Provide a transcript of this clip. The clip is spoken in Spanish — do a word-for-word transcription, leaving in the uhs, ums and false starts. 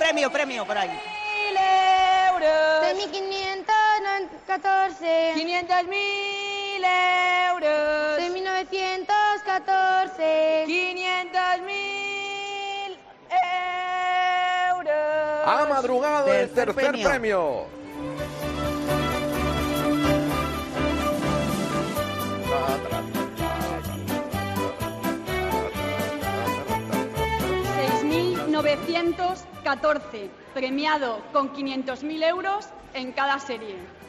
premio, premio, por ahí. mil euros. seis mil quinientos catorce. quinientos mil euros. seis mil novecientos catorce. quinientos mil euros. Ha madrugado el Tercer tercer premio. premio. seis mil novecientos catorce, premiado con quinientos mil euros en cada serie.